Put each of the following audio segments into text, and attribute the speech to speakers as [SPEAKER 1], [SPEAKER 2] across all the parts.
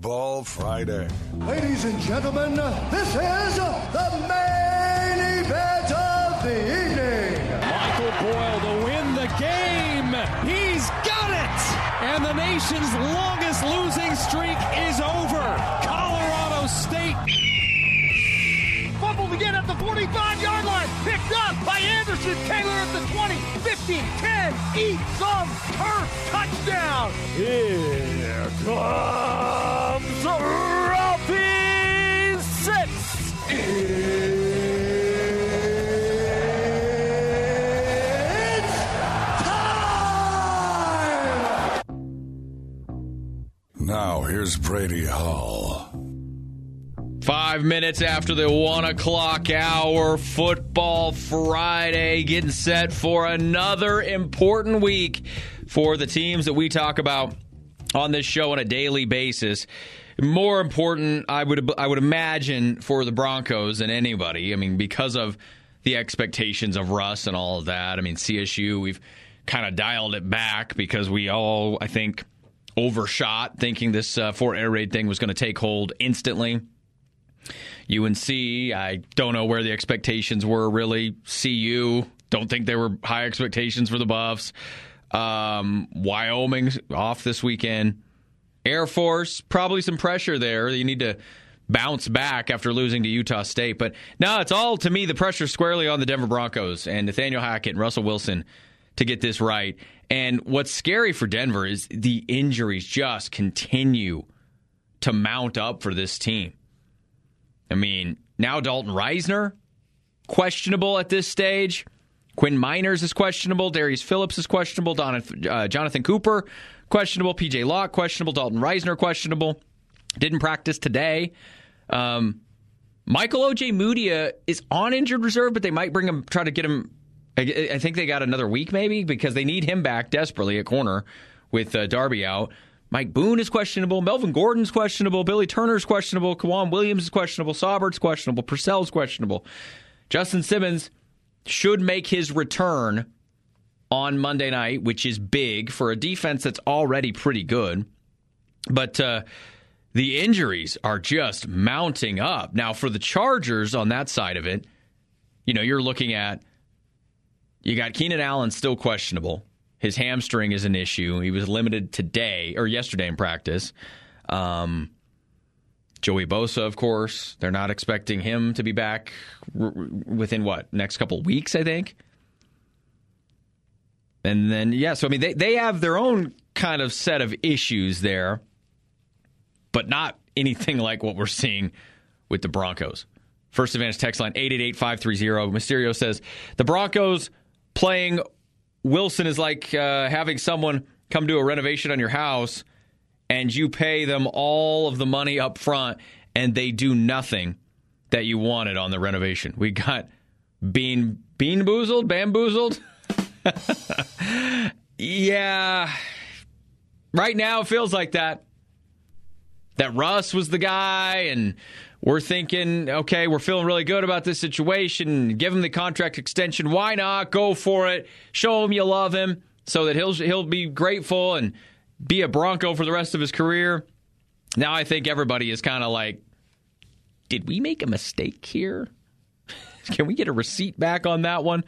[SPEAKER 1] Football Friday.
[SPEAKER 2] Ladies and gentlemen, this is the main event of the evening.
[SPEAKER 3] Michael Boyle to win the game. He's got it. And the nation's longest losing streak is over. Colorado State.
[SPEAKER 4] Fumbled again at the 45-yard line. Picked up by Anderson. Taylor at the 20, 15, 10. Eat some turf. Touchdown.
[SPEAKER 5] Here comes Ralphie 6.
[SPEAKER 2] It's time!
[SPEAKER 1] Now here's Brady Hall.
[SPEAKER 6] 5 minutes after the 1 o'clock hour, Football Friday, getting set for another important week for the teams that we talk about on this show on a daily basis. More important, I would imagine, for the Broncos than anybody. I mean, because of the expectations of Russ and all of that. I mean, CSU, we've kind of dialed it back because we all, I think, overshot thinking this Fort Air Raid thing was going to take hold instantly. UNC, I don't know where the expectations were really. CU, don't think there were high expectations for the Buffs. Wyoming off this weekend. Air Force, probably some pressure there. You need to bounce back after losing to Utah State. But no, it's all, to me, the pressure squarely on the Denver Broncos and Nathaniel Hackett and Russell Wilson to get this right. And what's scary for Denver is the injuries just continue to mount up for this team. I mean, now Dalton Reisner, questionable at this stage. Quinn Miners is questionable. Darius Phillips is questionable. Jonathan Cooper, questionable. PJ Locke, questionable. Dalton Reisner, questionable. Didn't practice today. Michael Ojemudia is on injured reserve, but they might bring him, try to get him. I think they got another week maybe because they need him back desperately at corner with Darby out. Mike Boone is questionable. Melvin Gordon's questionable. Billy Turner's questionable. Kawan Williams is questionable. Saubert's questionable. Purcell's questionable. Justin Simmons should make his return on Monday night, which is big for a defense that's already pretty good. But the injuries are just mounting up. Now, for the Chargers on that side of it, you know, you're looking at, you got Keenan Allen still questionable. His hamstring is an issue. He was limited yesterday in practice. Joey Bosa, of course. They're not expecting him to be back within, next couple of weeks, I think. And then, so I mean, they have their own kind of set of issues there, but not anything like what we're seeing with the Broncos. First Advantage text line, 888-530. Mysterio says, the Broncos playing Wilson is like having someone come do a renovation on your house and you pay them all of the money up front and they do nothing that you wanted on the renovation. We got bamboozled? Yeah. Right now it feels like that. That Russ was the guy and we're thinking, okay, we're feeling really good about this situation. Give him the contract extension. Why not? Go for it. Show him you love him so that he'll be grateful and be a Bronco for the rest of his career. Now I think everybody is kind of like, did we make a mistake here? Can we get a receipt back on that one?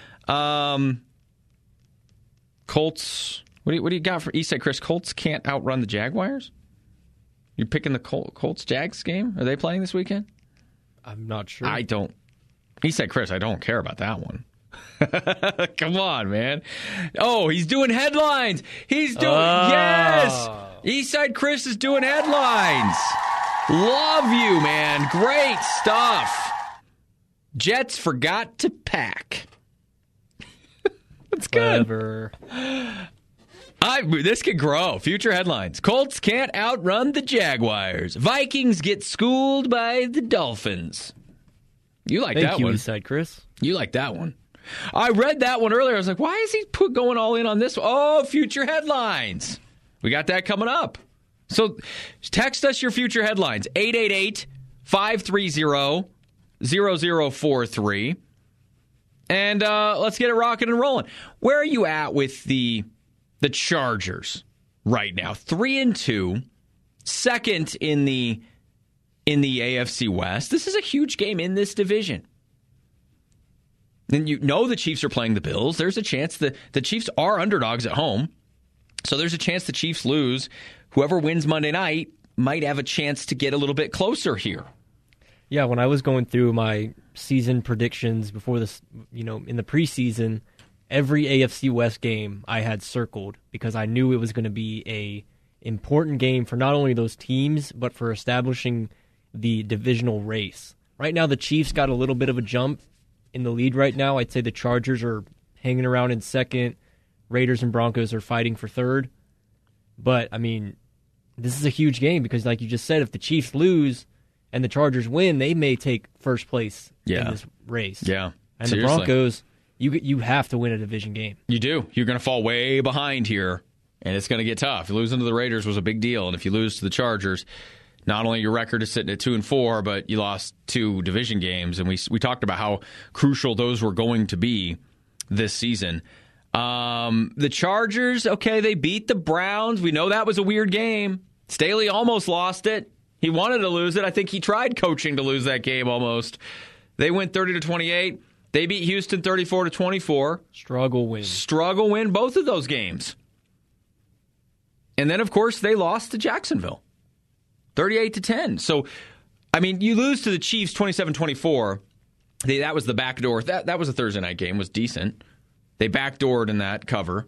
[SPEAKER 6] Colts, what do you got for Eastside Chris? Colts can't outrun the Jaguars? You picking the Colts-Jags game? Are they playing this weekend?
[SPEAKER 7] I'm not sure.
[SPEAKER 6] I don't. He said, Chris, I don't care about that one. Come on, man. Oh, he's doing headlines. Yes! Eastside Chris is doing headlines. Love you, man. Great stuff. Jets forgot to pack. That's good.
[SPEAKER 7] Clever.
[SPEAKER 6] This could grow. Future headlines. Colts can't outrun the Jaguars. Vikings get schooled by the Dolphins. You like that one.
[SPEAKER 7] Thank you, Eastside Chris.
[SPEAKER 6] You like that one. I read that one earlier. I was like, why is he going all in on this? Oh, future headlines. We got that coming up. So text us your future headlines. 888-530-0043. And let's get it rocking and rolling. Where are you at with the Chargers right now? 3-2. second in the AFC West. This is a huge game in this division. And you know the Chiefs are playing the Bills. There's a chance that the Chiefs are underdogs at home. So there's a chance the Chiefs lose. Whoever wins Monday night might have a chance to get a little bit closer here.
[SPEAKER 7] Yeah, when I was going through my season predictions before this, in the preseason, every AFC West game I had circled because I knew it was going to be a important game for not only those teams, but for establishing the divisional race. Right now, the Chiefs got a little bit of a jump in the lead right now. I'd say the Chargers are hanging around in second. Raiders and Broncos are fighting for third. But, this is a huge game because, like you just said, if the Chiefs lose and the Chargers win, they may take first place in this race.
[SPEAKER 6] Yeah,
[SPEAKER 7] and
[SPEAKER 6] seriously.
[SPEAKER 7] The Broncos, you have to win a division game.
[SPEAKER 6] You do. You're going to fall way behind here, and it's going to get tough. Losing to the Raiders was a big deal, and if you lose to the Chargers, not only your record is sitting at 2-4, but you lost 2 division games, and we talked about how crucial those were going to be this season. The Chargers, okay, they beat the Browns. We know that was a weird game. Staley almost lost it. He wanted to lose it. I think he tried coaching to lose that game almost. They went 30-28. They beat Houston 34-24.
[SPEAKER 7] Struggle win
[SPEAKER 6] both of those games. And then, of course, they lost to Jacksonville 38-10. So, you lose to the Chiefs 27-24. That was the backdoor. That was a Thursday night game. Was decent. They backdoored in that cover.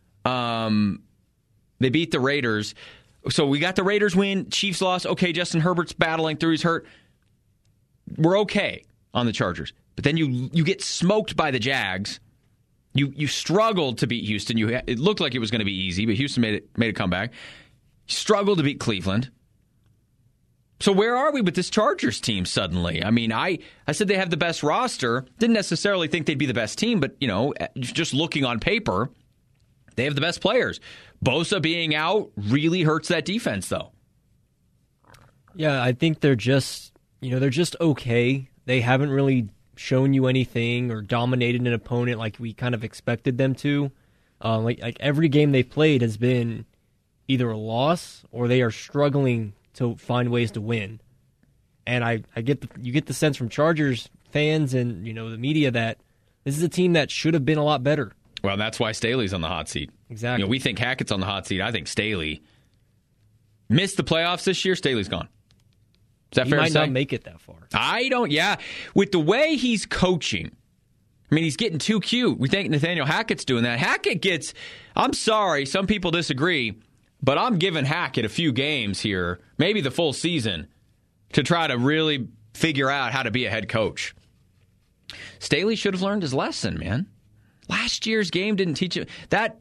[SPEAKER 6] They beat the Raiders. So we got the Raiders win. Chiefs loss. Okay, Justin Herbert's battling through. He's hurt. We're okay on the Chargers. But then you get smoked by the Jags. You struggled to beat Houston. It looked like it was going to be easy, but Houston made a comeback. You struggled to beat Cleveland. So where are we with this Chargers team suddenly? I said they have the best roster. Didn't necessarily think they'd be the best team, but, just looking on paper, they have the best players. Bosa being out really hurts that defense, though.
[SPEAKER 7] Yeah, I think they're just okay. They haven't really shown you anything or dominated an opponent like we kind of expected them to. Like every game they've played has been either a loss or they are struggling to find ways to win. And you get the sense from Chargers fans and the media that this is a team that should have been a lot better.
[SPEAKER 6] Well, that's why Staley's on the hot seat.
[SPEAKER 7] Exactly.
[SPEAKER 6] We think Hackett's on the hot seat. I think Staley missed the playoffs this year. Staley's gone. Is that fair to say?
[SPEAKER 7] He might not make it that far.
[SPEAKER 6] I don't. Yeah, with the way he's coaching, he's getting too cute. We think Nathaniel Hackett's doing that. Hackett gets. I'm sorry, some people disagree, but I'm giving Hackett a few games here, maybe the full season, to try to really figure out how to be a head coach. Staley should have learned his lesson, man. Last year's game didn't teach him that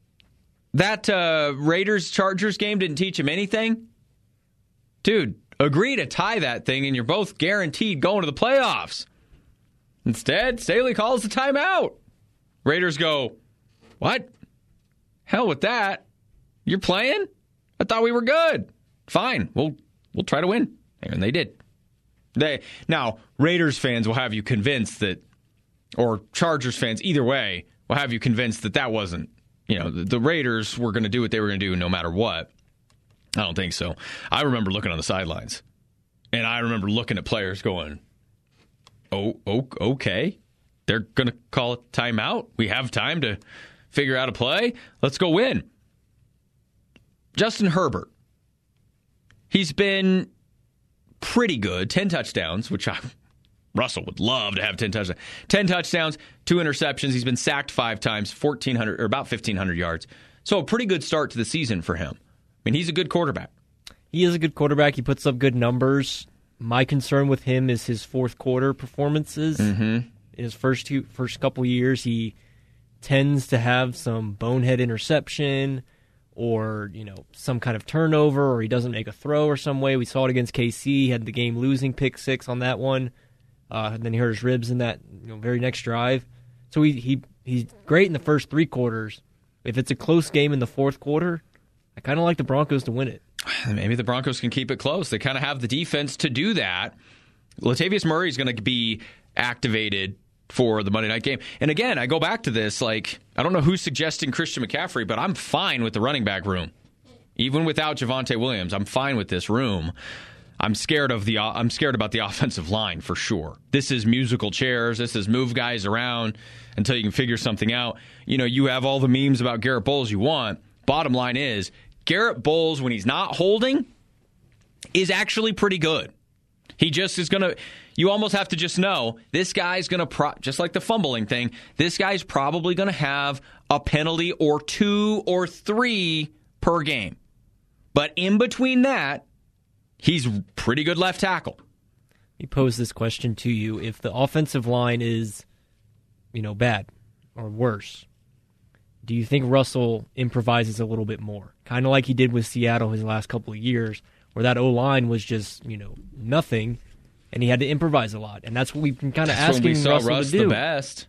[SPEAKER 6] Raiders-Chargers game didn't teach him anything. Dude, agree to tie that thing, and you're both guaranteed going to the playoffs. Instead, Staley calls the timeout. Raiders go, what? Hell with that. You're playing? I thought we were good. Fine, we'll try to win. And they did. Now, Raiders fans will have you convinced that, or Chargers fans, either way, will have you convinced that wasn't, the Raiders were going to do what they were going to do no matter what. I don't think so. I remember looking on the sidelines, and I remember looking at players going, oh, okay. They're going to call a timeout. We have time to figure out a play. Let's go win. Justin Herbert. He's been pretty good. 10 touchdowns, which Russell would love to have 10 touchdowns. 10 touchdowns, 2 interceptions. He's been sacked 5 times, 1,400 or about 1,500 yards. So a pretty good start to the season for him. He's a good quarterback.
[SPEAKER 7] He is a good quarterback. He puts up good numbers. My concern with him is his fourth quarter performances. In his first couple years, he tends to have some bonehead interception or some kind of turnover, or he doesn't make a throw or some way. We saw it against KC. He had the game-losing pick 6 on that one. And then he hurt his ribs in that very next drive. So he's great in the first 3 quarters. If it's a close game in the fourth quarter, I kind of like the Broncos to win it.
[SPEAKER 6] Maybe the Broncos can keep it close. They kind of have the defense to do that. Latavius Murray is going to be activated for the Monday night game. And again, I go back to this, I don't know who's suggesting Christian McCaffrey, but I'm fine with the running back room. Even without Javonte Williams, I'm fine with this room. I'm scared about the offensive line for sure. This is musical chairs. This is move guys around until you can figure something out. You have all the memes about Garrett Bowles you want. Bottom line is, Garrett Bowles, when he's not holding, is actually pretty good. He just is going to, you almost have to just know, this guy's going to, just like the fumbling thing, this guy's probably going to have a penalty or 2 or 3 per game. But in between that, he's pretty good left tackle.
[SPEAKER 7] He posed this question to you. If the offensive line is, bad or worse, do you think Russell improvises a little bit more? Kind of like he did with Seattle his last couple of years, where that O-line was just, nothing, and he had to improvise a lot. And that's what we've been kind of asking
[SPEAKER 6] Russell
[SPEAKER 7] to do.
[SPEAKER 6] Russ the best.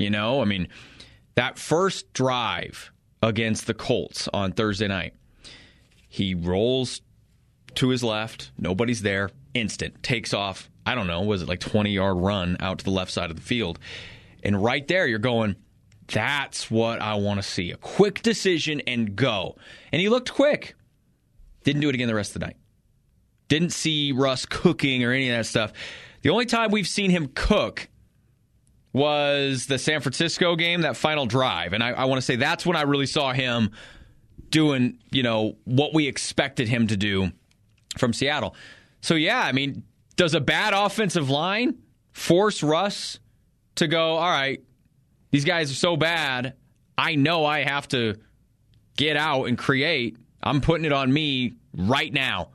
[SPEAKER 6] That first drive against the Colts on Thursday night, he rolls to his left, nobody's there, instant, takes off, I don't know, was it like 20-yard run out to the left side of the field? And right there, you're going, that's what I want to see. A quick decision and go. And he looked quick. Didn't do it again the rest of the night. Didn't see Russ cooking or any of that stuff. The only time we've seen him cook was the San Francisco game, that final drive. And I want to say that's when I really saw him doing, what we expected him to do from Seattle. So, yeah, does a bad offensive line force Russ to go, all right, these guys are so bad, I know I have to get out and create. I'm putting it on me right now.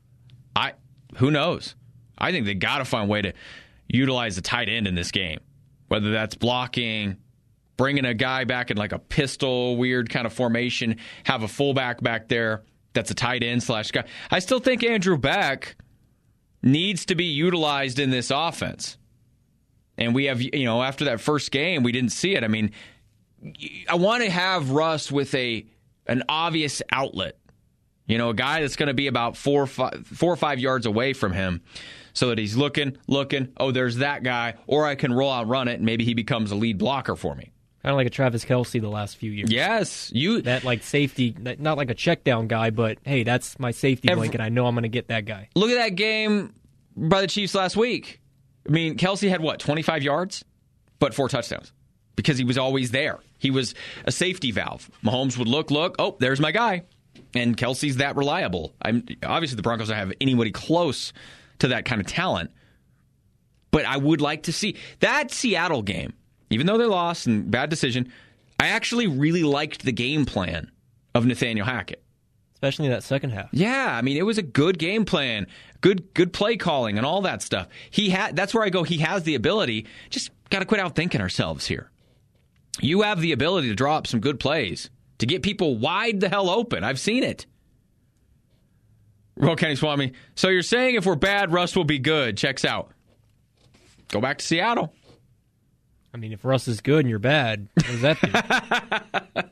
[SPEAKER 6] Who knows? I think they got to find a way to utilize the tight end in this game, whether that's blocking, bringing a guy back in like a pistol, weird kind of formation, have a fullback back there that's a tight end / guy. I still think Andrew Beck needs to be utilized in this offense. And we have, after that first game, we didn't see it. I want to have Russ with an obvious outlet. A guy that's going to be about 4 or 5 yards away from him so that he's looking, oh, there's that guy, or I can roll out, run it, and maybe he becomes a lead blocker for me.
[SPEAKER 7] Kind of like a Travis Kelce the last few years.
[SPEAKER 6] Yes.
[SPEAKER 7] That safety, not like a check down guy, but hey, that's my safety blanket. I know I'm going to get that guy.
[SPEAKER 6] Look at that game by the Chiefs last week. Kelce had 25 yards, but 4 touchdowns because he was always there. He was a safety valve. Mahomes would look, oh, there's my guy. And Kelce's that reliable. Obviously, the Broncos don't have anybody close to that kind of talent. But I would like to see that Seattle game, even though they lost and bad decision, I actually really liked the game plan of Nathaniel Hackett.
[SPEAKER 7] Especially in that second half.
[SPEAKER 6] Yeah, it was a good game plan, good play calling and all that stuff. That's where I go, he has the ability. Just got to quit outthinking ourselves here. You have the ability to draw up some good plays, to get people wide the hell open. I've seen it. Roll Kenny Swami. So you're saying if we're bad, Russ will be good. Checks out. Go back to Seattle.
[SPEAKER 7] If Russ is good and you're bad, what does that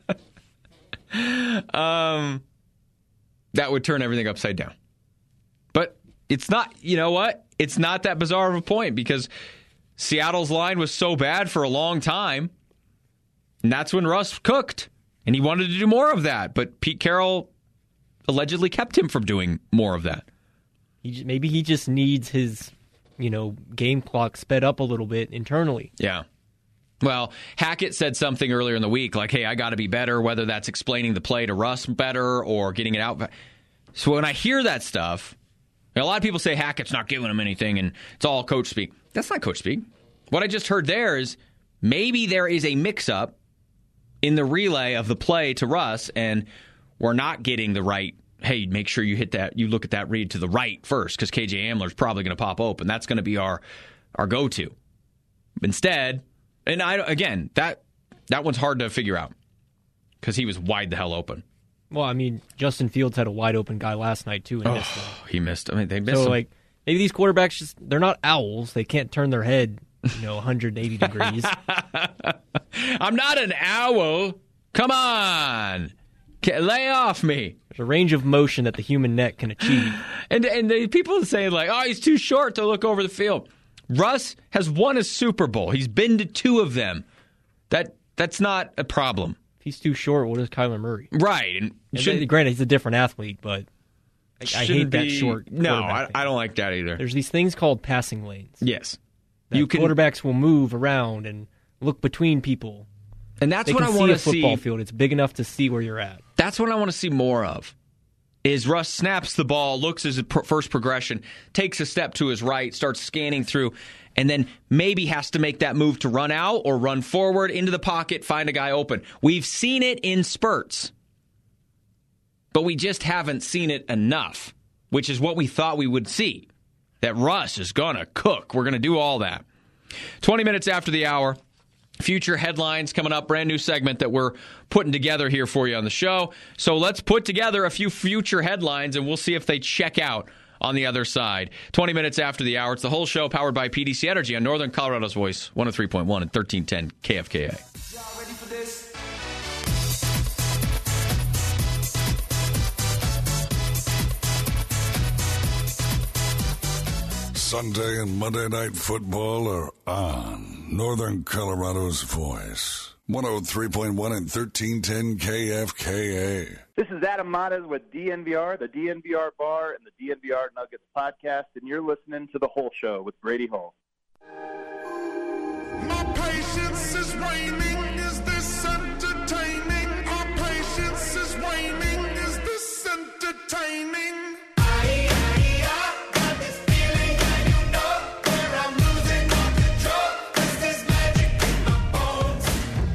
[SPEAKER 7] do?
[SPEAKER 6] That would turn everything upside down. But it's not, you know what? It's not that bizarre of a point because Seattle's line was so bad for a long time. And that's when Russ cooked. And he wanted to do more of that, but Pete Carroll allegedly kept him from doing more of that.
[SPEAKER 7] Maybe he just needs his, game clock sped up a little bit internally.
[SPEAKER 6] Yeah. Well, Hackett said something earlier in the week like, hey, I got to be better, whether that's explaining the play to Russ better or getting it out. So when I hear that stuff, a lot of people say Hackett's not giving him anything and it's all coach speak. That's not coach speak. What I just heard there is maybe there is a mix-up in the relay of the play to Russ, and we're not getting the right, hey, make sure you hit that, you look at that read to the right first, because KJ Hamler's probably going to pop open. That's going to be our go-to. Instead, and that one's hard to figure out, because he was wide the hell open.
[SPEAKER 7] Well, Justin Fields had a wide open guy last night, too, and missed him.
[SPEAKER 6] He missed him. They missed him.
[SPEAKER 7] Maybe these quarterbacks, they're not owls. They can't turn their head 180 degrees.
[SPEAKER 6] I'm not an owl. Come on. Lay off me.
[SPEAKER 7] There's a range of motion that the human neck can achieve.
[SPEAKER 6] And the people are saying, he's too short to look over the field. Russ has won a Super Bowl. He's been to 2 of them. That's not a problem.
[SPEAKER 7] he's too short, what is Kyler Murray?
[SPEAKER 6] Right. And
[SPEAKER 7] granted, he's a different athlete, but I hate that short.
[SPEAKER 6] No, I don't like that either.
[SPEAKER 7] There's these things called passing lanes.
[SPEAKER 6] Yes.
[SPEAKER 7] Quarterbacks will move around and look between people.
[SPEAKER 6] And that's what I want to see.
[SPEAKER 7] A football field. It's big enough to see where you're at.
[SPEAKER 6] That's what I want to see more of. Is Russ snaps the ball, looks at his first progression, takes a step to his right, starts scanning through, and then maybe has to make that move to run out or run forward into the pocket, find a guy open. We've seen it in spurts, but we just haven't seen it enough, which is what we thought we would see. That Russ is going to cook. We're going to do all that. 20 minutes after the hour. Future headlines coming up, brand new segment that we're putting together here for you on the show. So let's put together a few future headlines, and we'll see if they check out on the other side. 20 minutes after the hour, it's the whole show powered by PDC Energy on Northern Colorado's Voice, 103.1 and 1310 KFKA.
[SPEAKER 8] Y'all ready for this?
[SPEAKER 1] Sunday and Monday Night Football are on Northern Colorado's Voice, 103.1 and 1310 KFKA.
[SPEAKER 9] This is Adam Matas with DNVR, the DNVR Bar, and the DNVR Nuggets podcast, and you're listening to The Whole Show with Brady Hall.
[SPEAKER 10] My patience is waning. Is this entertaining? Our patience is waning. Is this entertaining? I'm losing all control. 'Cause there's magic in my bones.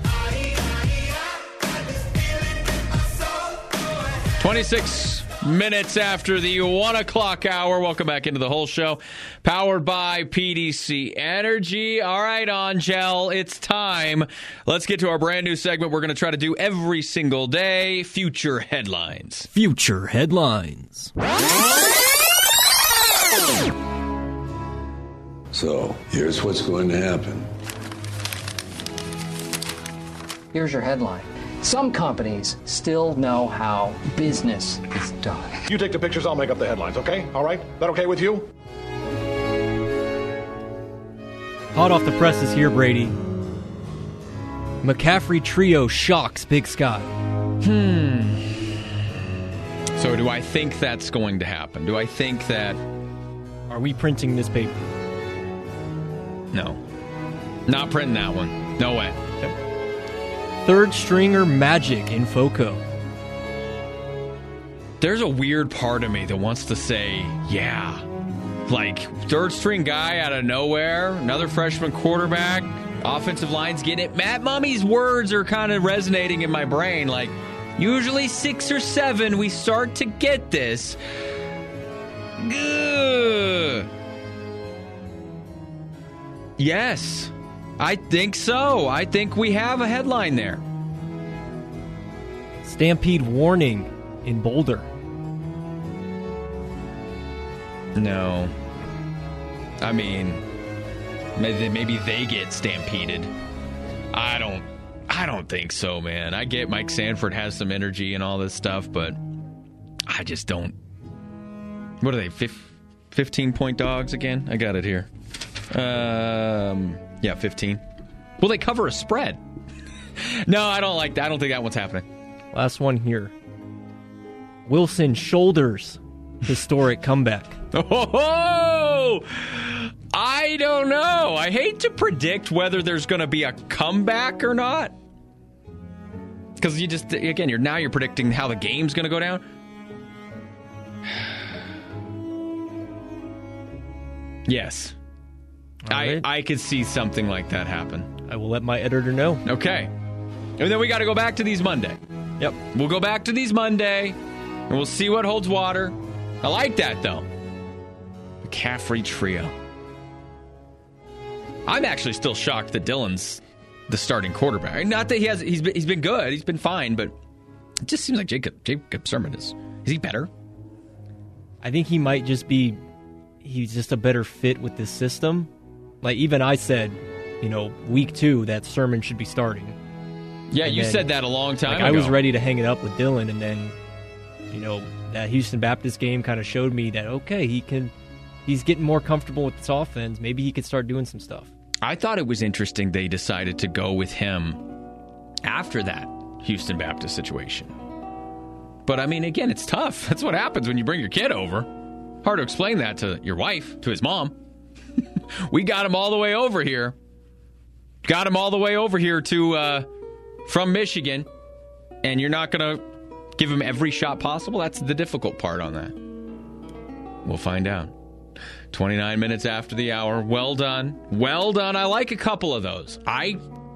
[SPEAKER 10] Got this feeling in my soul.
[SPEAKER 6] 26 minutes after the 1 o'clock hour. Welcome back into the whole show. Powered by PDC Energy. All right, Angel, it's time. Let's get to our brand new segment we're going to try to do every single day. Future Headlines.
[SPEAKER 7] Future Headlines.
[SPEAKER 11] So, here's what's going to happen.
[SPEAKER 12] Here's your headline. Some companies still know how business is done.
[SPEAKER 13] You take the pictures, I'll make up the headlines, okay? All right? That okay with you?
[SPEAKER 7] Hot off the presses here, Brady. McCaffrey trio shocks Big Sky.
[SPEAKER 6] So do I think that's going to happen? Do I think that...
[SPEAKER 7] Are we printing this paper?
[SPEAKER 6] No. Not printing that one. No way.
[SPEAKER 7] Third stringer Magic in FOCO.
[SPEAKER 6] There's a weird part of me that wants to say, yeah. Like, third string guy out of nowhere, another freshman quarterback, offensive line's getting it. Matt Mummy's words are kind of resonating in my brain. Like, usually 6 or 7, we start to get this. Ugh. Yes, I think so. I think we have a headline there.
[SPEAKER 7] Stampede warning in Boulder.
[SPEAKER 6] No. I mean, maybe they get stampeded. I don't think so, man. I get Mike Sanford has some energy and all this stuff, but I just don't. What are they, 15-point dogs again? I got it here. Yeah, 15. Will they cover a spread? No, I don't like that. I don't think that one's happening.
[SPEAKER 7] Last one here. Wilson shoulders historic comeback.
[SPEAKER 6] Oh, I don't know. I hate to predict whether there's going to be a comeback or not. Because you just, again, you're predicting how the game's going to go down. Yes. Right. I could see something like that happen.
[SPEAKER 7] I will let my editor know.
[SPEAKER 6] Okay. And then we got to go back to these Monday.
[SPEAKER 7] Yep.
[SPEAKER 6] We'll go back to these Monday, and we'll see what holds water. I like that, though. The McCaffrey trio. I'm actually still shocked that Dylan's the starting quarterback. Not that he's been good. He's been fine, but it just seems like Jacob Sermon is he better?
[SPEAKER 7] I think he might just be, he's just a better fit with this system. Like, even I said, week 2, that Sermon should be starting.
[SPEAKER 6] Yeah, and you said that a long time ago.
[SPEAKER 7] I was ready to hang it up with Dylan, and then, that Houston Baptist game kind of showed me that, okay, he's getting more comfortable with this offense. Maybe he could start doing some stuff.
[SPEAKER 6] I thought it was interesting they decided to go with him after that. Houston Baptist situation. But, I mean, again, it's tough. That's what happens when you bring your kid over. Hard to explain that to your wife, to his mom. We got him all the way over here. Got him all the way over here to from Michigan. And you're not going to give him every shot possible? That's the difficult part on that. We'll find out. 29 minutes after the hour. Well done. Well done. I like a couple of those. I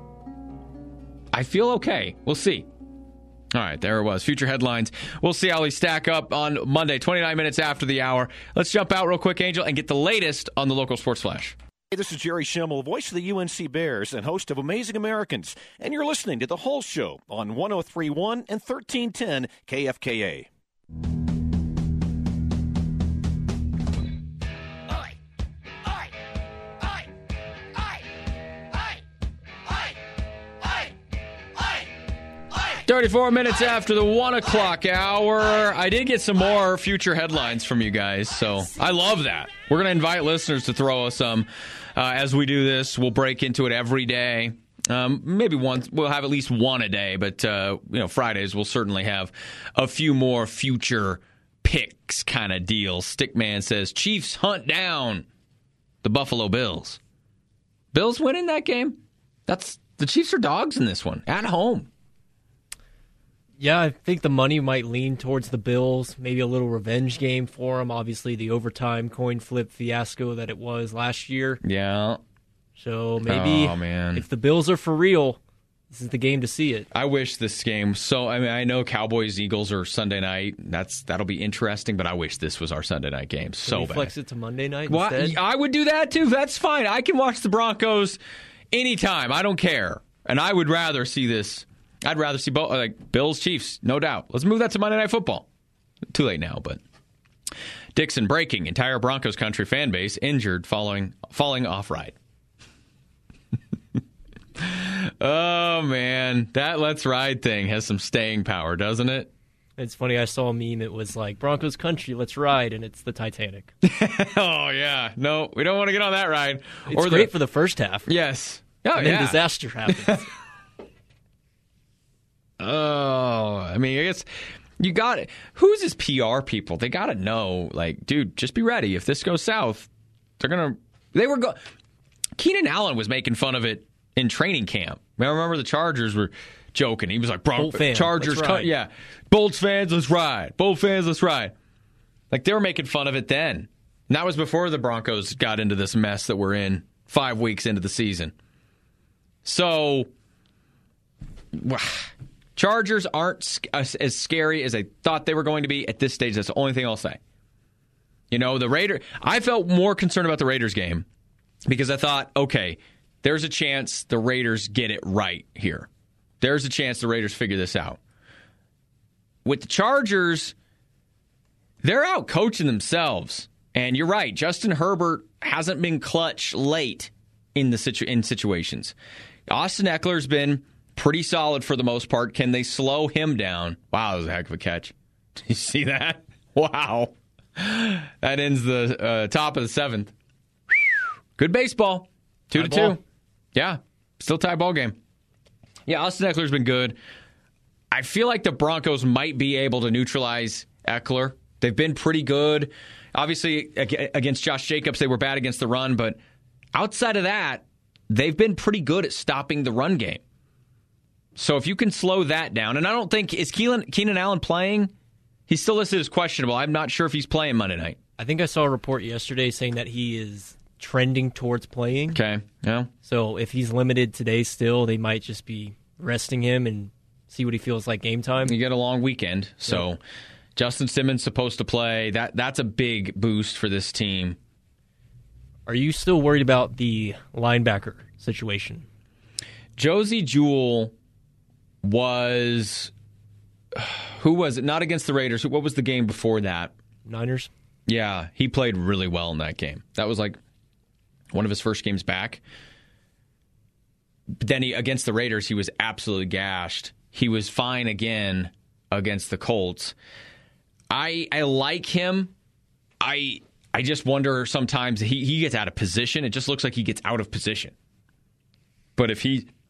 [SPEAKER 6] feel okay. We'll see. All right, there it was. Future headlines. We'll see how they stack up on Monday, 29 minutes after the hour. Let's jump out real quick, Angel, and get the latest on the local sports flash.
[SPEAKER 8] Hey, this is Jerry Schimmel, voice of the UNC Bears and host of Amazing Americans. And you're listening to The Whole Show on 103.1 and 1310 KFKA.
[SPEAKER 10] Oi! Oi! Oi! Oi!
[SPEAKER 6] 34 minutes after the 1 o'clock hour. I did get some more future headlines from you guys, so I love that. We're going to invite listeners to throw us some. As we do this, we'll break into it every day. Maybe once. We'll have at least one a day, but Fridays we'll certainly have a few more future picks kind of deals. Stickman says, Chiefs hunt down the Buffalo Bills. Bills winning that game? The Chiefs are dogs in this one, at home.
[SPEAKER 7] Yeah, I think the money might lean towards the Bills. Maybe a little revenge game for them. Obviously, the overtime coin flip fiasco that it was last year.
[SPEAKER 6] Yeah.
[SPEAKER 7] So maybe if the Bills are for real, this is the game to see it.
[SPEAKER 6] I wish this game. So I know Cowboys-Eagles are Sunday night. That'll be interesting, but I wish this was our Sunday night game so bad.
[SPEAKER 7] Flex it to Monday night instead?
[SPEAKER 6] I would do that too. That's fine. I can watch the Broncos anytime. I don't care. And I would rather see this. I'd rather see both, Bills, Chiefs, no doubt. Let's move that to Monday Night Football. Too late now, but Dixon breaking. Entire Broncos country fan base injured falling off ride. Oh, man. That Let's Ride thing has some staying power, doesn't it?
[SPEAKER 7] It's funny. I saw a meme. It was like, Broncos country, let's ride, and it's the Titanic.
[SPEAKER 6] Oh, yeah. No, we don't want to get on that ride.
[SPEAKER 7] It's great for the first half.
[SPEAKER 6] Yes.
[SPEAKER 7] Oh, and then disaster happens.
[SPEAKER 6] Oh, I mean, I guess you got it. Who's his PR people? They got to know, like, dude, just be ready. If this goes south, Keenan Allen was making fun of it in training camp. I remember the Chargers were joking. He was like, Chargers, yeah. Bolts fans, let's ride. Bolt fans, let's ride. Like, they were making fun of it then. And that was before the Broncos got into this mess that we're in 5 weeks into the season. So, Chargers aren't as scary as I thought they were going to be at this stage. That's the only thing I'll say. I felt more concerned about the Raiders game because I thought, okay, there's a chance the Raiders get it right here. There's a chance the Raiders figure this out. With the Chargers, they're out coaching themselves. And you're right, Justin Herbert hasn't been clutch late in situations. Austin Eckler's been pretty solid for the most part. Can they slow him down? Wow, that was a heck of a catch. Did you see that? Wow. That ends the top of the seventh. Good baseball. 2-2. Yeah, still tie ball game. Yeah, Austin Eckler's been good. I feel like the Broncos might be able to neutralize Eckler. They've been pretty good. Obviously, against Josh Jacobs, they were bad against the run. But outside of that, they've been pretty good at stopping the run game. So if you can slow that down, and I don't think, is Keenan Allen playing? He's still listed as questionable. I'm not sure if he's playing Monday night.
[SPEAKER 7] I think I saw a report yesterday saying that he is trending towards playing.
[SPEAKER 6] Okay, yeah.
[SPEAKER 7] So if he's limited today still, they might just be resting him and see what he feels like game time.
[SPEAKER 6] You get a long weekend, so yep. Justin Simmons supposed to play. That's a big boost for this team.
[SPEAKER 7] Are you still worried about the linebacker situation?
[SPEAKER 6] Josie Jewell was... Who was it? Not against the Raiders. What was the game before that?
[SPEAKER 7] Niners?
[SPEAKER 6] Yeah, he played really well in that game. That was like one of his first games back. But then against the Raiders, he was absolutely gashed. He was fine again against the Colts. I like him. I just wonder sometimes he gets out of position. It just looks like he gets out of position. But if he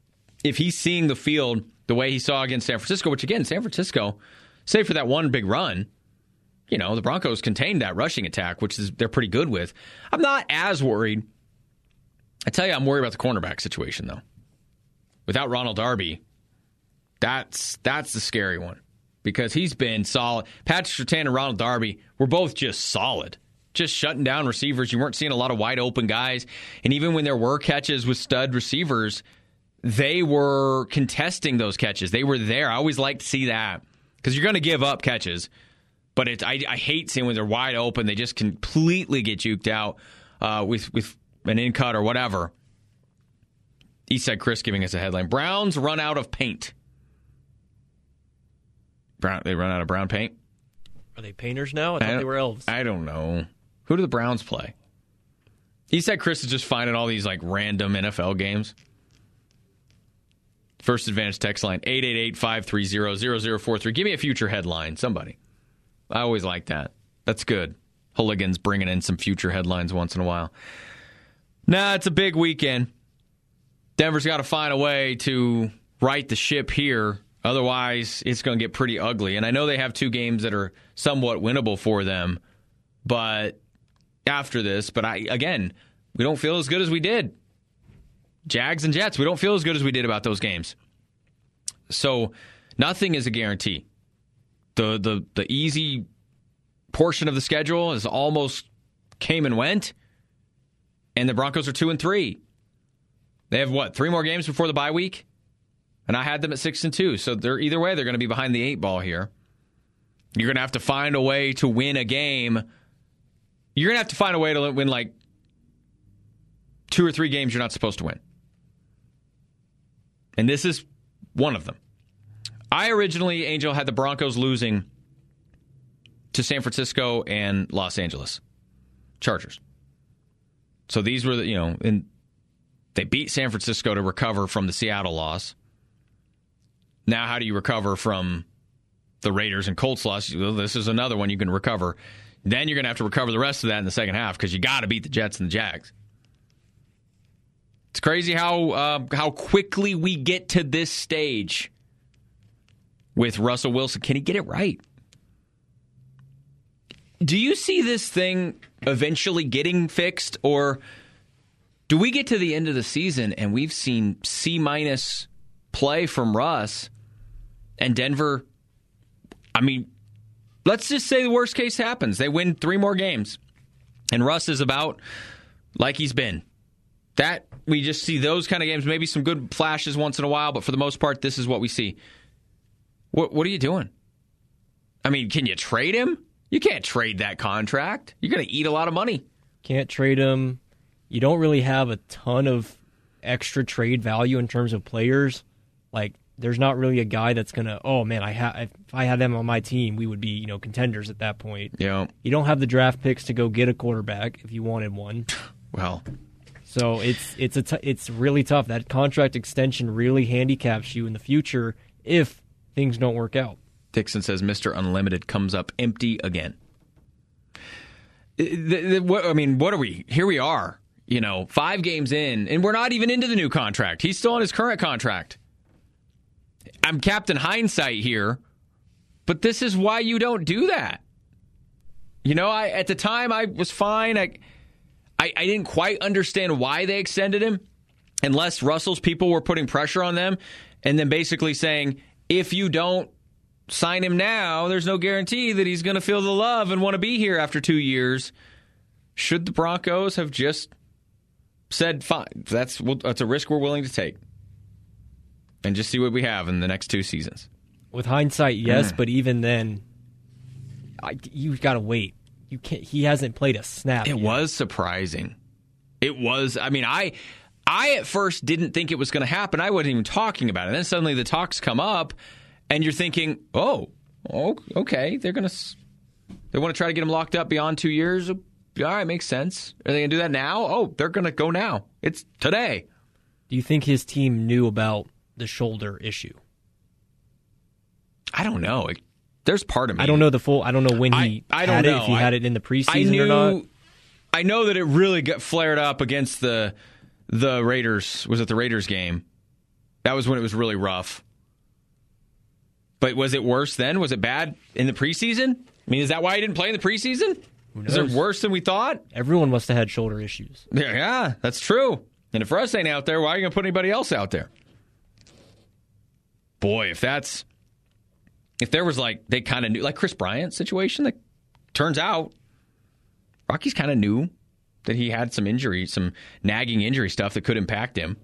[SPEAKER 6] if he's seeing the field the way he saw against San Francisco, which, again, San Francisco, save for that one big run, the Broncos contained that rushing attack, which they're pretty good with. I'm not as worried. I tell you, I'm worried about the cornerback situation, though. Without Ronald Darby, that's the scary one because he's been solid. Patrick Surtain and Ronald Darby were both just solid, just shutting down receivers. You weren't seeing a lot of wide open guys. And even when there were catches with stud receivers, they were contesting those catches. They were there. I always like to see that because you're going to give up catches. But I hate seeing when they're wide open, they just completely get juked out with an in-cut or whatever. Eastside Chris giving us a headline. Browns run out of paint. They run out of brown paint?
[SPEAKER 7] Are they painters now? I thought they were elves.
[SPEAKER 6] I don't know. Who do the Browns play? Eastside Chris is just finding all these random NFL games. First Advantage text line, 888-530-0043. Give me a future headline, somebody. I always like that. That's good. Hooligans bringing in some future headlines once in a while. Nah, it's a big weekend. Denver's got to find a way to right the ship here. Otherwise, it's going to get pretty ugly. And I know they have 2 games that are somewhat winnable for them. But after this, again, we don't feel as good as we did. Jags and Jets, we don't feel as good as we did about those games. So nothing is a guarantee. The easy portion of the schedule is almost came and went. And the Broncos are 2-3. They have 3 more games before the bye week? And I had them at 6-2. So they're either way, they're going to be behind the 8 ball here. You're going to have to find a way to win a game. You're going to have to find a way to win 2 or 3 games you're not supposed to win. And this is one of them. I originally, Angel, had the Broncos losing to San Francisco and Los Angeles Chargers. So these were and they beat San Francisco to recover from the Seattle loss. Now, how do you recover from the Raiders and Colts loss? Well, this is another one you can recover. Then you're going to have to recover the rest of that in the second half because you got to beat the Jets and the Jags. It's crazy how quickly we get to this stage with Russell Wilson. Can he get it right? Do you see this thing eventually getting fixed, or do we get to the end of the season and we've seen C- play from Russ and Denver? I mean, let's just say the worst case happens. They win 3 more games and Russ is about like he's been. That we just see those kind of games, maybe some good flashes once in a while, but for the most part, this is what we see. What are you doing? I mean, can you trade him? You can't trade that contract. You're going to eat a lot of money.
[SPEAKER 7] Can't trade him. You don't really have a ton of extra trade value in terms of players. There's not really a guy that's going to, oh, man, if I had them on my team, we would be contenders at that point.
[SPEAKER 6] Yeah.
[SPEAKER 7] You don't have the draft picks to go get a quarterback if you wanted one.
[SPEAKER 6] Well.
[SPEAKER 7] So it's really tough. That contract extension really handicaps you in the future if things don't work out.
[SPEAKER 6] Dixon says Mr. Unlimited comes up empty again. What are we? Here we are, 5 games in, and we're not even into the new contract. He's still on his current contract. I'm Captain Hindsight here, but this is why you don't do that. At the time, I was fine. I didn't quite understand why they extended him, unless Russell's people were putting pressure on them, and then basically saying, if you don't sign him now, there's no guarantee that he's going to feel the love and want to be here after 2 years. Should the Broncos have just said, fine, that's a risk we're willing to take, and just see what we have in the next 2 seasons?
[SPEAKER 7] With hindsight, yes, but even then, you've got to wait. You can't. He hasn't played a snap yet.
[SPEAKER 6] Was surprising. It was. I mean, I at first didn't think it was going to happen. I wasn't even talking about it. And then suddenly the talks come up, and you're thinking, oh, okay, they want to try to get him locked up beyond 2 years. All right, makes sense. Are they going to do that now? Oh, they're going to go now. It's today.
[SPEAKER 7] Do you think his team knew about the shoulder issue?
[SPEAKER 6] I don't know. There's part of me.
[SPEAKER 7] I don't know when he had it, if he had it in the preseason or not.
[SPEAKER 6] I know that it really got flared up against the Raiders. Was it the Raiders game? That was when it was really rough. But was it worse then? Was it bad in the preseason? I mean, is that why he didn't play in the preseason? Is it worse than we thought?
[SPEAKER 7] Everyone must have had shoulder issues.
[SPEAKER 6] Yeah, that's true. And if Russ ain't out there, why are you going to put anybody else out there? Boy, if there was they kind of knew, like Chris Bryant situation, that turns out Rockies kind of knew that he had some injury, some nagging injury stuff that could impact him.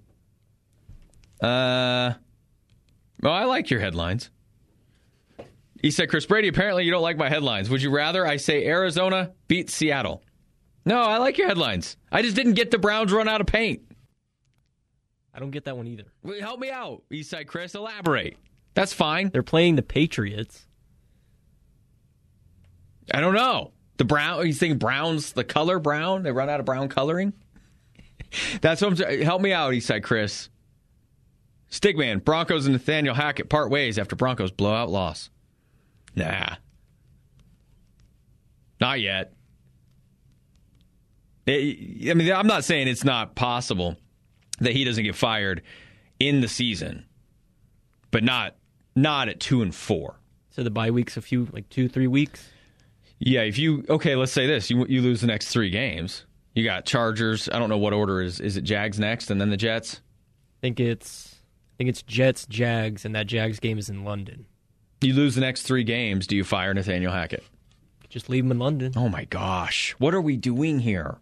[SPEAKER 6] Well, I like your headlines. He said, Chris Brady, apparently you don't like my headlines. Would you rather I say Arizona beat Seattle? No, I like your headlines. I just didn't get the Browns run out of paint.
[SPEAKER 7] I don't get that one either.
[SPEAKER 6] Well, help me out, Eastside Chris. Elaborate. That's fine.
[SPEAKER 7] They're playing the Patriots.
[SPEAKER 6] I don't know. You think Browns, the color brown? They run out of brown coloring? That's what I'm saying. Help me out, Eastside Chris. Stigman, Broncos and Nathaniel Hackett part ways after Broncos blowout loss. Nah. Not yet. I mean, I'm not saying it's not possible that he doesn't get fired in the season, but not at 2-4.
[SPEAKER 7] So the bye week's 2-3 weeks?
[SPEAKER 6] Yeah, let's say this. You lose the next 3 games. You got Chargers. I don't know what order is it Jags next and then the Jets?
[SPEAKER 7] I think it's Jets, Jags, and that Jags game is in London.
[SPEAKER 6] You lose the next 3 games. Do you fire Nathaniel Hackett?
[SPEAKER 7] Just leave him in London.
[SPEAKER 6] Oh, my gosh. What are we doing here?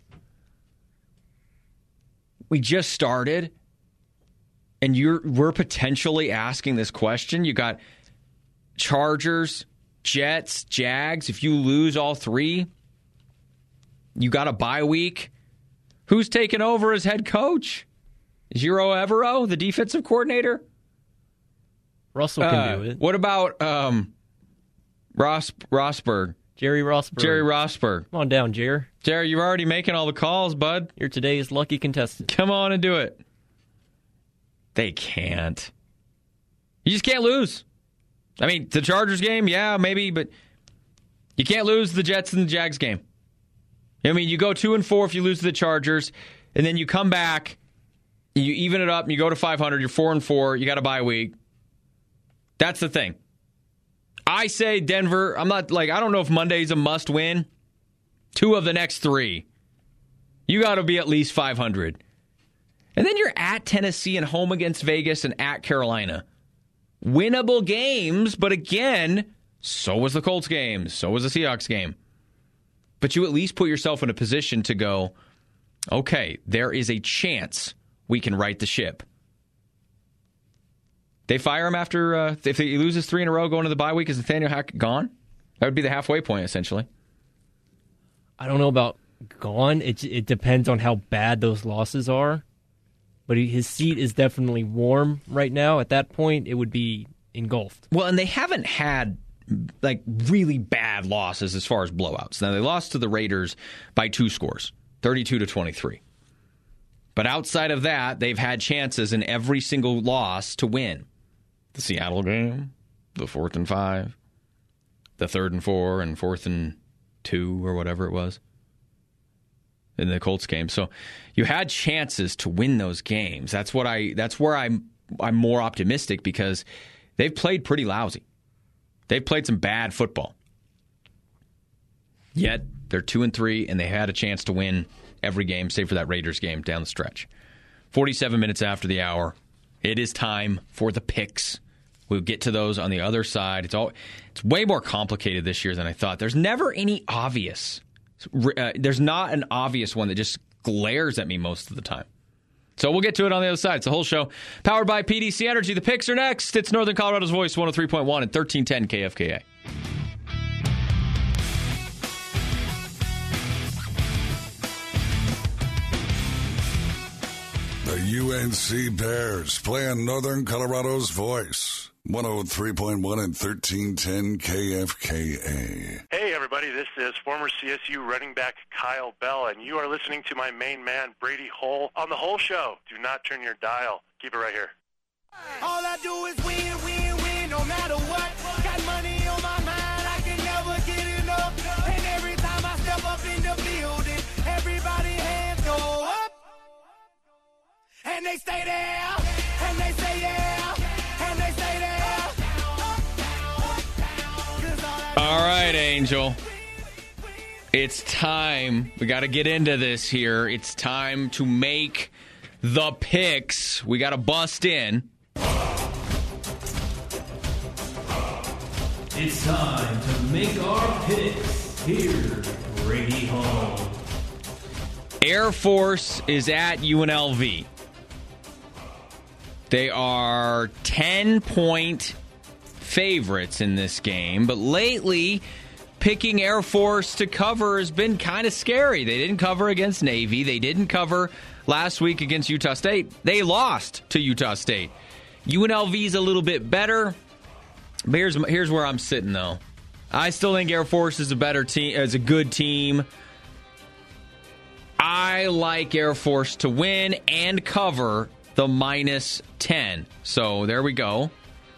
[SPEAKER 6] We just started, and we're potentially asking this question. You got Chargers, Jets, Jags. If you lose all 3, you got a bye week. Who's taking over as head coach? Giro Evero, the defensive coordinator?
[SPEAKER 7] Russell can do it.
[SPEAKER 6] What about Rosberg?
[SPEAKER 7] Jerry Rosberg.
[SPEAKER 6] Jerry Rosberg.
[SPEAKER 7] Come on down, Jerry.
[SPEAKER 6] Jerry, you're already making all the calls, bud.
[SPEAKER 7] You're today's lucky contestant.
[SPEAKER 6] Come on and do it. They can't. You just can't lose. I mean, the Chargers game, yeah, maybe, but you can't lose the Jets and the Jags game. I mean, you go 2-4 if you lose to the Chargers, and then you come back, you even it up, and you go to 500, you're 4-4, you got a bye week. That's the thing. I say Denver, I don't know if Monday's a must win. 2 of the next 3. You got to be at least 500. And then you're at Tennessee and home against Vegas and at Carolina. Winnable games, but again, so was the Colts game. So was the Seahawks game. But you at least put yourself in a position to go, okay, there is a chance we can right the ship. They fire him after, if he loses 3 in a row going to the bye week, is Nathaniel Hackett gone? That would be the halfway point, essentially.
[SPEAKER 7] I don't know about gone. It depends on how bad those losses are. But his seat is definitely warm right now. At that point, it would be engulfed.
[SPEAKER 6] Well, and they haven't had really bad losses as far as blowouts. Now, they lost to the Raiders by 2 scores, 32-23. But outside of that, they've had chances in every single loss to win. The Seattle game, the 4th and 5, the 3rd and 4, and 4th and 2, or whatever it was, in the Colts game. So you had chances to win those games. That's where I'm more optimistic, because they've played pretty lousy. They've played some bad football. Yet they're 2-3, and they had a chance to win every game, save for that Raiders game down the stretch. 47 minutes after the hour, it is time for the picks. We'll get to those on the other side. It's way more complicated this year than I thought. There's never any obvious. There's not an obvious one that just glares at me most of the time. So we'll get to it on the other side. It's the whole show. Powered by PDC Energy. The picks are next. It's Northern Colorado's Voice, 103.1 and 1310 KFKA.
[SPEAKER 1] The UNC Bears playing Northern Colorado's Voice. 103.1 and 1310 KFKA.
[SPEAKER 14] Hey, everybody. This is former CSU running back Kyle Bell, and you are listening to my main man, Brady Hole, on The Whole Show. Do not turn your dial. Keep it right here.
[SPEAKER 4] All I do is win, win, win, no matter what. Got money on my mind, I can never get enough. And every time I step up in the building, everybody hands go up. And they stay there, and they say yeah.
[SPEAKER 6] right, Angel. It's time. We got to get into this here. It's time to make the picks. We got to bust in.
[SPEAKER 15] It's time to make our picks. Here's Brady Hall.
[SPEAKER 6] Air Force is at UNLV. They are 10-point favorites in this game, but lately, picking Air Force to cover has been kind of scary. They didn't cover against Navy. They didn't cover last week against Utah State. They lost to Utah State. UNLV's a little bit better, but here's where I'm sitting, though. I still think Air Force is a better team, is a good team. I like Air Force to win and cover the -10. So there we go.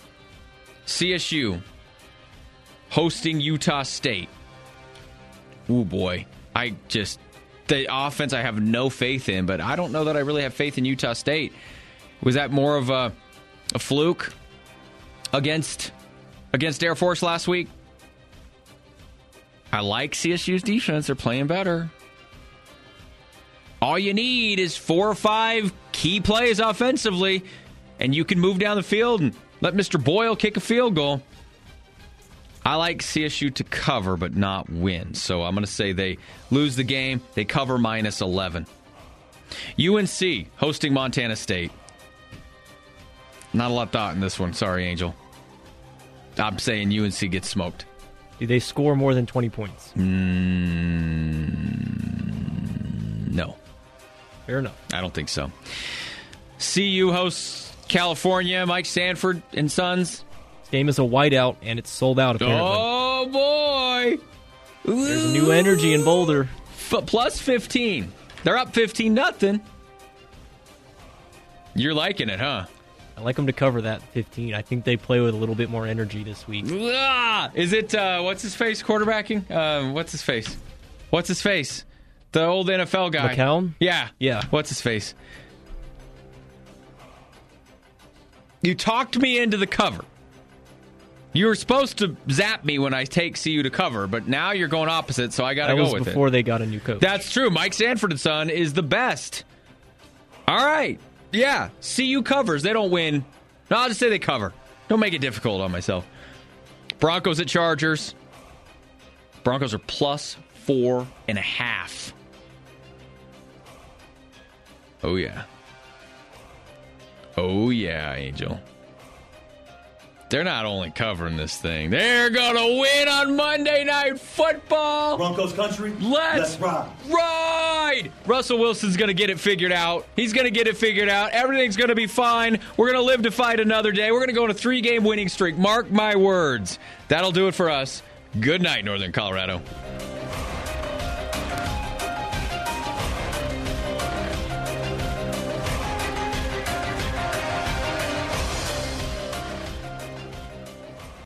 [SPEAKER 6] CSU hosting Utah State. Ooh, boy. The offense I have no faith in, but I don't know that I really have faith in Utah State. Was that more of a fluke against Air Force last week? I like CSU's defense. They're playing better. All you need is 4 or 5 key plays offensively, and you can move down the field and let Mr. Boyle kick a field goal. I like CSU to cover but not win, so I'm going to say they lose the game. They cover -11. UNC hosting Montana State. Not a lot of thought in this one. Sorry, Angel. I'm saying UNC gets smoked.
[SPEAKER 7] Do they score more than 20 points?
[SPEAKER 6] No.
[SPEAKER 7] Fair enough.
[SPEAKER 6] I don't think so. CU hosts California. Mike Sanford and Sons.
[SPEAKER 7] This game is a whiteout, and it's sold out, apparently.
[SPEAKER 6] Oh, boy.
[SPEAKER 7] There's new energy in Boulder.
[SPEAKER 6] Plus 15. They're up 15-0. You're liking it, huh?
[SPEAKER 7] I like them to cover that 15. I think they play with a little bit more energy this week.
[SPEAKER 6] Is it, what's his face quarterbacking? What's his face? The old NFL guy.
[SPEAKER 7] McCown?
[SPEAKER 6] Yeah.
[SPEAKER 7] Yeah.
[SPEAKER 6] What's his face? You talked me into the cover. You were supposed to zap me when I take CU to cover, but now you're going opposite, so I got to go with it.
[SPEAKER 7] That was before they got a new coach.
[SPEAKER 6] That's true. Mike Sanford and Son is the best. All right. Yeah. CU covers. They don't win. No, I'll just say they cover. Don't make it difficult on myself. Broncos at Chargers. Broncos are plus 4.5. Oh, yeah. Oh, yeah, Angel. They're not only covering this thing, they're going to win on Monday Night Football.
[SPEAKER 16] Broncos country,
[SPEAKER 6] let's
[SPEAKER 16] ride.
[SPEAKER 6] Ride! Russell Wilson's going to get it figured out. He's going to get it figured out. Everything's going to be fine. We're going to live to fight another day. We're going to go on a 3-game winning streak. Mark my words. That'll do it for us. Good night, Northern Colorado.